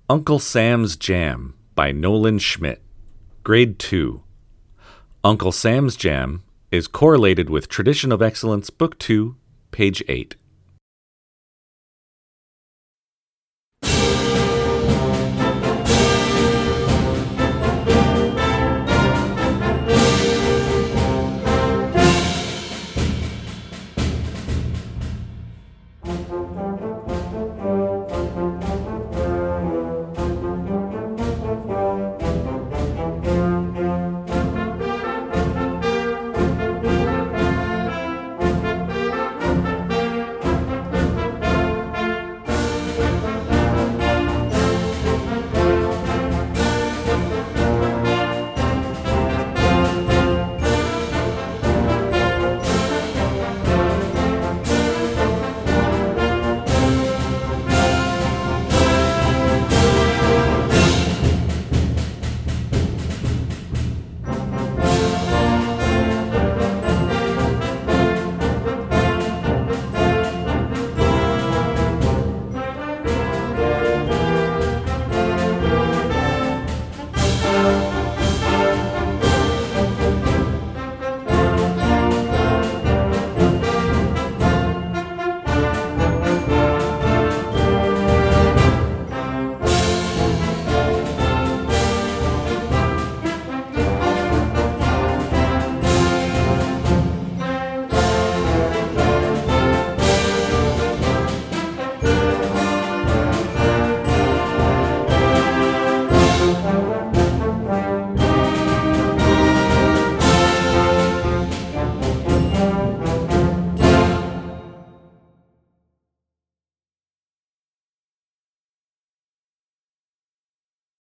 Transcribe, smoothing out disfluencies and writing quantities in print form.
Uncle Sam's Jam by Nolan Schmidt. Grade 2. Uncle Sam's Jam is correlated with Tradition of Excellence, Book 2, page 8.